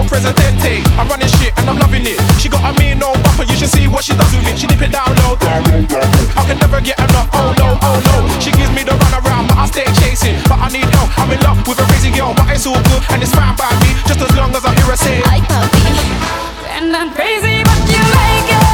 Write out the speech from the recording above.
Presidente. I'm running shit and I'm loving it. She got a mean old bumper, you should see what she does with it. She dip it down low. I can never get enough, oh no, oh no. She gives me the run around, but I stay chasing. But I need help, I'm in love with a crazy girl. But it's all good and it's fine by me, just as long as I hear her say, I puppy, and I'm crazy but you like it.